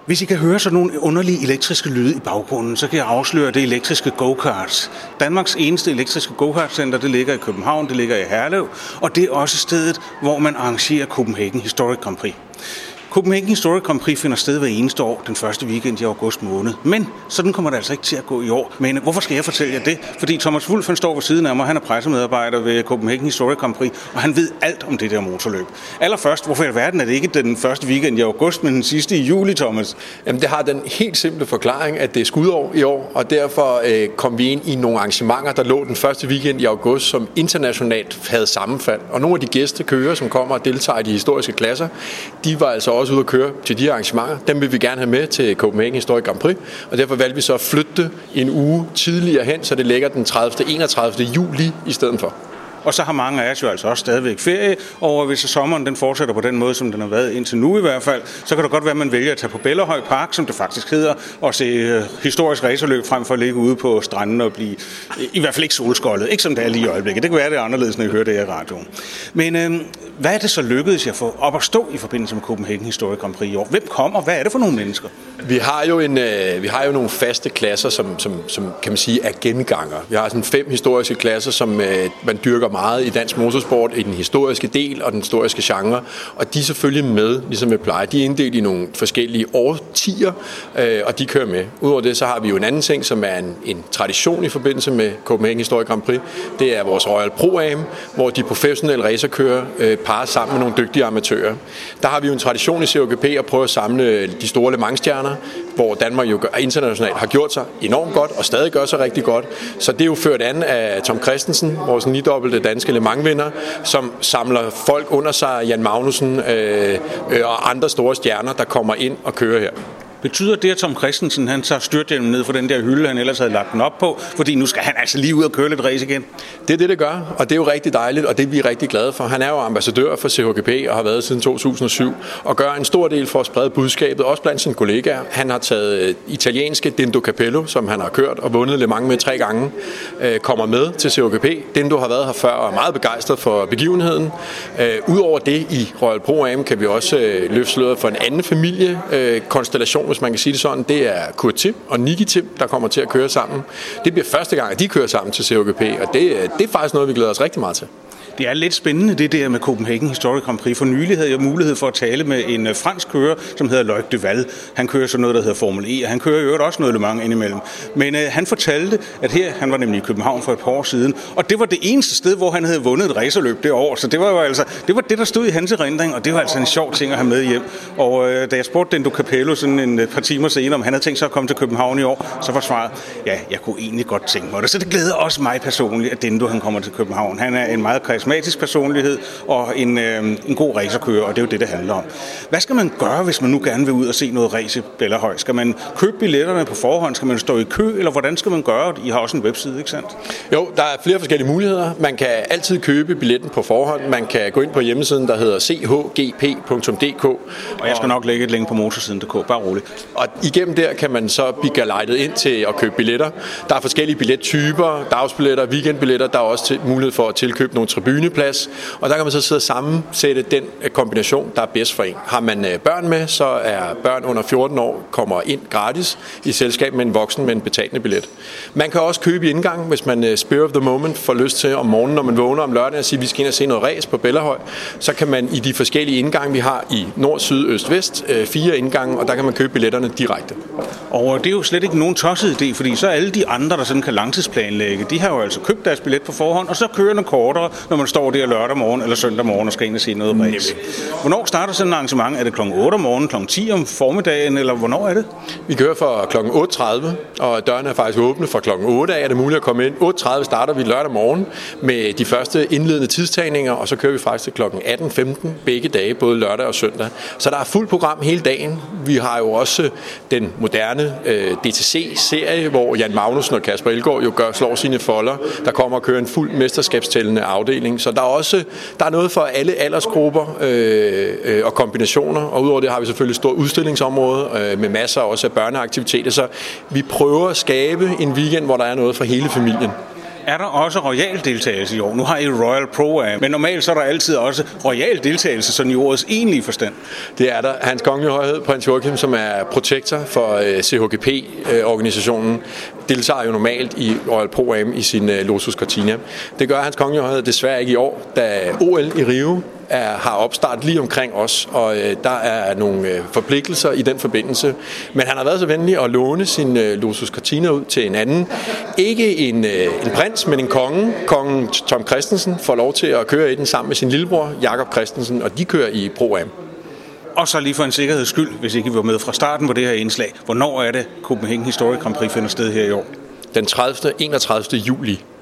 Hvis I kan høre sådan nogle underlige elektriske lyde i baggrunden, så kan jeg afsløre det elektriske go-karts. Danmarks eneste elektriske go-kart-center, det ligger i København, det ligger i Herlev, og det er også stedet, hvor man arrangerer Copenhagen Historic Grand Prix. Copenhagen Historic Grand Prix finder sted hver eneste år, den første weekend i august måned. Men sådan kommer det altså ikke til at gå i år. Men hvorfor skal jeg fortælle jer det? Fordi Thomas Wulff, han står ved siden af mig, han er pressemedarbejder ved Copenhagen Historic Grand Prix, og han ved alt om det der motorløb. Allerførst, hvorfor i alverden er det ikke den første weekend i august, men den sidste i juli, Thomas? Jamen, det har den helt simple forklaring, at det er skudår i år, og derfor kom vi ind i nogle arrangementer, der lå den første weekend i august, som internationalt havde sammenfald. Og nogle af de gæstekører, som kommer og deltager i de historiske klasser, de var altså også ude at køre til de arrangementer. Dem vil vi gerne have med til Copenhagen Historic Grand Prix, og derfor valgte vi så at flytte en uge tidligere hen, så det ligger den 30. 31. juli i stedet for. Og så har mange af os jo altså også stadigvæk ferie, og hvis sommeren den fortsætter på den måde, som den har været indtil nu i hvert fald, så kan det godt være, at man vælger at tage på Bellahøj Park, som det faktisk hedder, og se historisk racerløb frem for at ligge ude på stranden og blive i hvert fald ikke solskoldet. Ikke som det er lige i øjeblikket. Det kan være, det er anderledes, når I hører det her i radioen. Men hvad er det så lykkedes jer for op at stå i forbindelse med Copenhagen Historic Grand Prix i år? Hvem kommer? Hvad er det for nogle mennesker? Vi har jo nogle faste klasser, som kan man sige er genganger. Vi har sådan 5 historiske klasser, som man dyrker meget i dansk motorsport, i den historiske del og den historiske genre, og de er selvfølgelig med, ligesom vi plejer. De er inddelt i nogle forskellige årtier, og de kører med. Udover det, så har vi jo en anden ting, som er en tradition i forbindelse med Copenhagen Historic Grand Prix. Det er vores Royal Pro Am, hvor de professionelle racerkører parer sammen med nogle dygtige amatører. Der har vi jo en tradition i COGP at prøve at samle de store Le Mans-stjerner, hvor Danmark jo internationalt har gjort sig enormt godt og stadig gør sig rigtig godt. Så det er jo ført an af Tom Kristensen, vores 9-dobbelte danske Le Mans-vinder, som samler folk under sig, Jan Magnussen og andre store stjerner, der kommer ind og kører her. Betyder det, at Tom Kristensen han tager styrthjelmen ned fra den der hylde, han ellers havde lagt den op på, fordi nu skal han altså lige ud og køre lidt race igen? Det er det gør, og det er jo rigtig dejligt, og det er vi rigtig glade for. Han er jo ambassadør for CHGP og har været siden 2007, og gør en stor del for at sprede budskabet, også blandt sine kollegaer. Han har taget italienske Dindo Capello, som han har kørt og vundet Le Mans med 3 gange, kommer med til CHGP. Dindo har været her før og er meget begejstret for begivenheden. Udover det i Royal Pro Am kan vi også løfte sløret for en anden familiekonstellation, hvis man kan sige det sådan. Det er Kurt Tim og Niki Tim, der kommer til at køre sammen. Det bliver første gang, at de kører sammen til CHGP, og det er faktisk noget, vi glæder os rigtig meget til. Det er lidt spændende, det der med Copenhagen Historic Grand Prix. For nylig havde jeg mulighed for at tale med en fransk kører, som hedder Loïc Duval. Han kører så noget, der hedder Formel E, og han kører i øvrigt også noget Le Mans indimellem. Men han fortalte, at han var nemlig i København for et par år siden, og det var det eneste sted, hvor han havde vundet et racerløb det år. Så det var jo altså, det var det, der stod i hans erindring, og det var altså en sjov ting at have med hjem. Og da jeg spurgte Dindo Capello sådan en par timer senere, om han havde tænkt sig at komme til København i år, så var svaret, ja, jeg kunne egentlig godt tænke mig det. Så det glæder også mig personligt, at Dindo han kommer til København. Han er en meget karismatisk personlighed og en god racerkører, og det er jo det, det handler om. Hvad skal man gøre, hvis man nu gerne vil ud og se noget race i Bellahøj? Skal man købe billetterne på forhånd? Skal man stå i kø, eller hvordan skal man gøre det? I har også en webside, ikke sandt? Jo, der er flere forskellige muligheder. Man kan altid købe billetten på forhånd. Man kan gå ind på hjemmesiden, der hedder chgp.dk. Og jeg skal nok lægge et link på motorsiden.dk, bare roligt. Og igennem der kan man så blive guidet ind til at købe billetter. Der er forskellige billettyper, dagsbilletter, weekendbilletter. Der er også mulighed for at tilkøbe nogle tribuneplads. Og der kan man så sidde og sammensætte den kombination, der er bedst for en. Har man børn med, så er børn under 14 år kommer ind gratis i selskab med en voksen med en betalende billet. Man kan også købe i indgang, hvis man spur of the moment får lyst til om morgenen, når man vågner om lørdagen og siger, at vi skal ind og se noget race på Bellahøj. Så kan man i de forskellige indgange, vi har i nord, syd, øst, vest, 4 indgange, og der kan man købe billetterne direkte. Og det er jo slet ikke nogen tosset idé, fordi så alle de andre, der sådan kan langtidsplanlægge, de har jo altså købt deres billet på forhånd, og så kører den kortere, når man står der lørdag morgen eller søndag morgen og skal ind og se noget race. Hvornår starter sådan et arrangement? Er det kl. 8 om morgenen, kl. 10 om formiddagen, eller hvornår er det? Vi kører fra kl. 8.30, og dørene er faktisk åbne fra kl. 8 af. Er det muligt at komme ind? 8.30 starter vi lørdag morgen med de første indledende tidstagninger, og så kører vi faktisk til kl. 18.15 begge dage, både lørdag og søndag. Så der er fuldt program hele dagen. Vi har jo også den moderne DTC-serie, hvor Jan Magnussen og Kasper Elgaard jo slår sine folder. Der kommer og kører en fuld mesterskabstællende afdeling. Så der er noget for alle aldersgrupper og kombinationer, og udover det har vi selvfølgelig et stort udstillingsområde med masser også af børneaktiviteter, så vi prøver at skabe en weekend, hvor der er noget for hele familien. Er der også royal deltagelse i år? Nu har I Royal Pro-Am, men normalt så er der altid også royal deltagelse, sådan i ordets egentlige forstand. Det er der. Hans Kongelige Højhed, Prins Joachim, som er protektor for CHGP-organisationen, deltager jo normalt i Royal Pro-Am i sin Lotus Cortina. Det gør Hans Kongelige Højhed desværre ikke i år, da OL i Rio har opstart lige omkring os, og der er nogle forpligtelser i den forbindelse. Men han har været så venlig at låne sin Lotus Cortina ud til en anden. Ikke en prins, men en konge. Kongen Tom Christensen får lov til at køre i den sammen med sin lillebror Jakob Christensen, og de kører i Pro-Am. Og så lige for en sikkerheds skyld, hvis ikke I var med fra starten på det her indslag. Hvornår er det Copenhagen Historic Grand Prix finder sted her i år? Den 30. 31. juli.